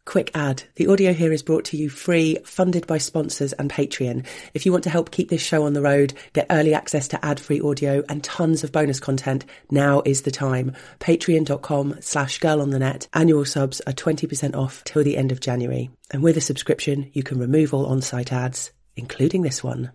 Quick ad. The audio here is brought to you free, funded by sponsors and Patreon. If you want to help keep this show on the road, get early access to ad-free audio and tons of bonus content, now is the time. Patreon.com/girlonthenet. Annual subs are 20% off till the end of January. And with a subscription, you can remove all on-site ads, including this one.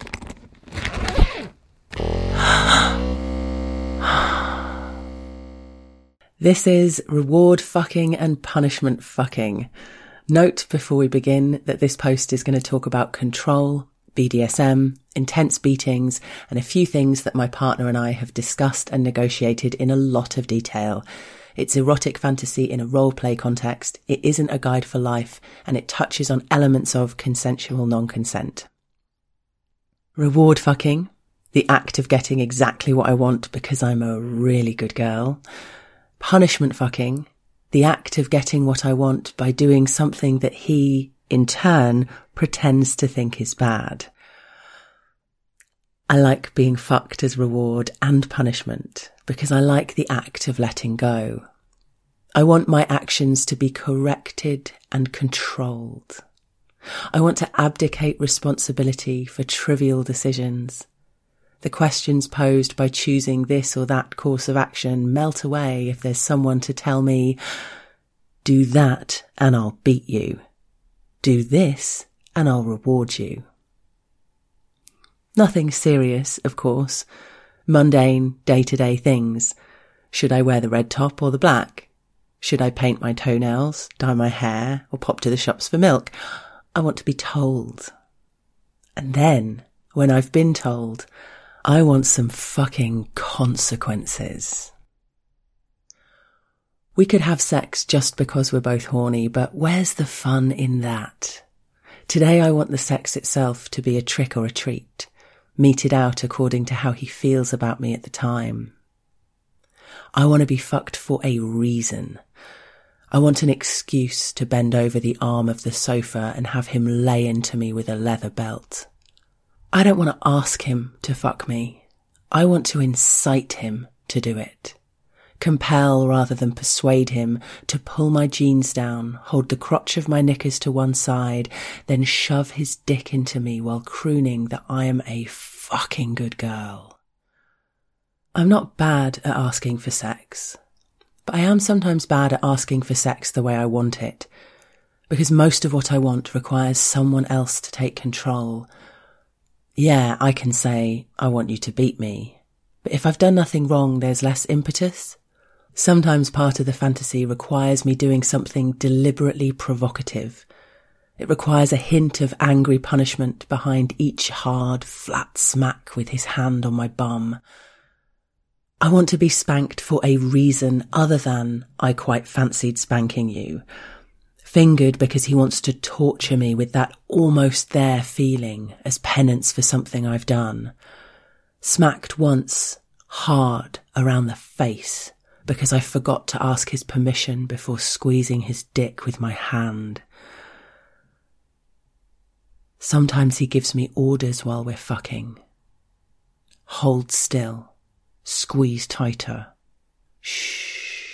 This is reward fucking and punishment fucking. Note before we begin that this post is going to talk about control, BDSM, intense beatings, and a few things that my partner and I have discussed and negotiated in a lot of detail. It's erotic fantasy in a role-play context, it isn't a guide for life, and it touches on elements of consensual non-consent. Reward fucking, the act of getting exactly what I want because I'm a really good girl. Punishment fucking, the act of getting what I want by doing something that he, in turn, pretends to think is bad. I like being fucked as reward and punishment because I like the act of letting go. I want my actions to be corrected and controlled. I want to abdicate responsibility for trivial decisions. The questions posed by choosing this or that course of action melt away if there's someone to tell me, do that and I'll beat you. Do this and I'll reward you. Nothing serious, of course. Mundane, day-to-day things. Should I wear the red top or the black? Should I paint my toenails, dye my hair, or pop to the shops for milk? I want to be told. And then, when I've been told, I want some fucking consequences. We could have sex just because we're both horny, but where's the fun in that? Today I want the sex itself to be a trick or a treat, meted out according to how he feels about me at the time. I want to be fucked for a reason. I want an excuse to bend over the arm of the sofa and have him lay into me with a leather belt. I don't want to ask him to fuck me. I want to incite him to do it. Compel rather than persuade him to pull my jeans down, hold the crotch of my knickers to one side, then shove his dick into me while crooning that I am a fucking good girl. I'm not bad at asking for sex, but I am sometimes bad at asking for sex the way I want it, because most of what I want requires someone else to take control. Yeah, I can say, I want you to beat me. But if I've done nothing wrong, there's less impetus. Sometimes part of the fantasy requires me doing something deliberately provocative. It requires a hint of angry punishment behind each hard, flat smack with his hand on my bum. I want to be spanked for a reason other than I quite fancied spanking you. Fingered because he wants to torture me with that almost there feeling as penance for something I've done. Smacked once, hard, around the face because I forgot to ask his permission before squeezing his dick with my hand. Sometimes he gives me orders while we're fucking. Hold still. Squeeze tighter. Shh.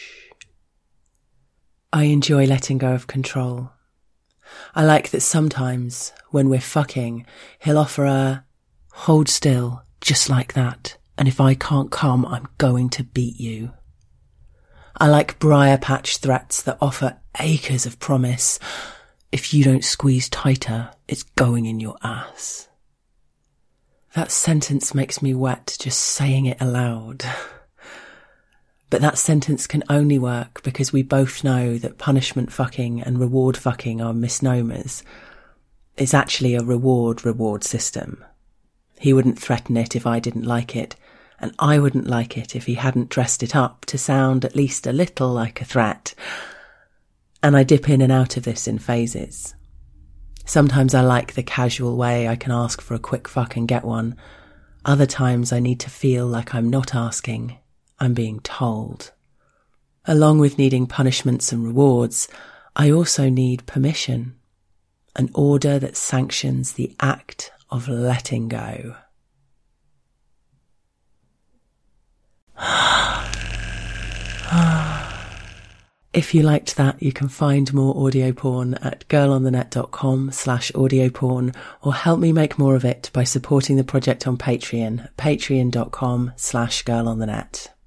I enjoy letting go of control. I like that sometimes, when we're fucking, he'll offer a, hold still, just like that, and if I can't come, I'm going to beat you. I like briar patch threats that offer acres of promise. If you don't squeeze tighter, it's going in your ass. That sentence makes me wet just saying it aloud. But that sentence can only work because we both know that punishment fucking and reward fucking are misnomers. It's actually a reward system. He wouldn't threaten it if I didn't like it, and I wouldn't like it if he hadn't dressed it up to sound at least a little like a threat. And I dip in and out of this in phases. Sometimes I like the casual way I can ask for a quick fuck and get one. Other times I need to feel like I'm not asking, I'm being told. Along with needing punishments and rewards, I also need permission, an order that sanctions the act of letting go. If you liked that, you can find more audio porn at girlonthenet.com/audioporn, or help me make more of it by supporting the project on Patreon, patreon.com/girlonthenet.